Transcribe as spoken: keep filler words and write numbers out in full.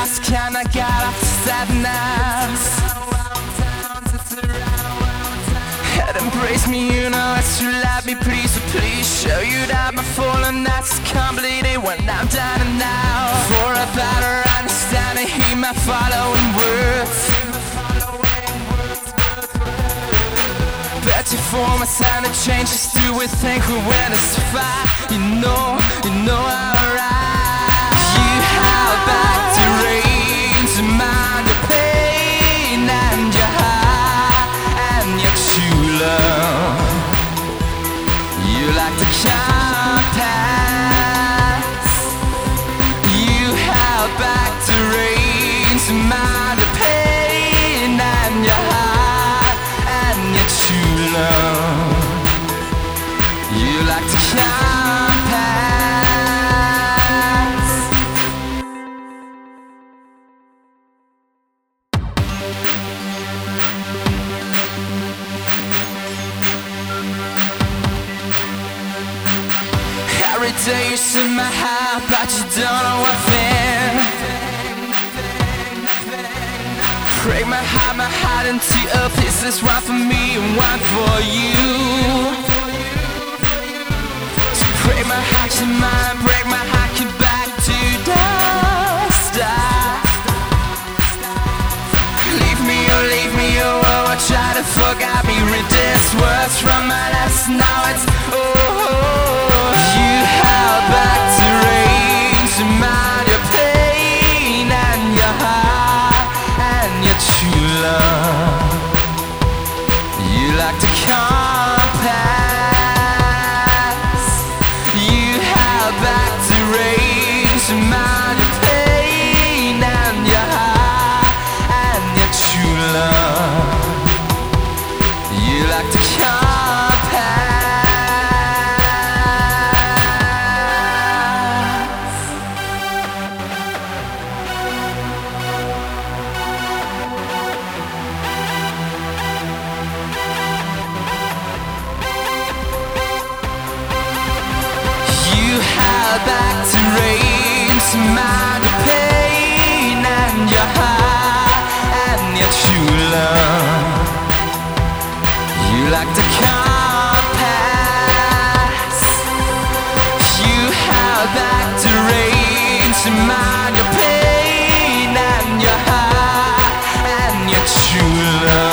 lost, can I get off the sadness? Head embrace me, you know it's to let me please, so please show you that my fallenness is completed when I'm done and now. For a better understanding, hear my following words. Bet you for my sign of changes, do we think we went as far? You know, you know I'm right. You held back the rain to mind your pain and your heart and your true love. You like the compass. You held back the rain to mind your pain and your heart and your true love. You like the compass. Every day you see my heart, but you don't know what thing. Break my heart, my heart into a pieces. One for me and one for you. So break my heart, your mind, break my heart, get back to the start. Leave me, oh leave me, oh, oh, I try to forget me. Read these words from my lips, now it's oh, oh. You held back the rain to mind your pain and your heart and your true love. You like the compass. You held back the rain to mind your pain and your heart and your true love. You like the compass. You held back the rain to mind your pain and your heart and your true love. You like the compass. You held back the rain to mind your pain and your heart and your true love.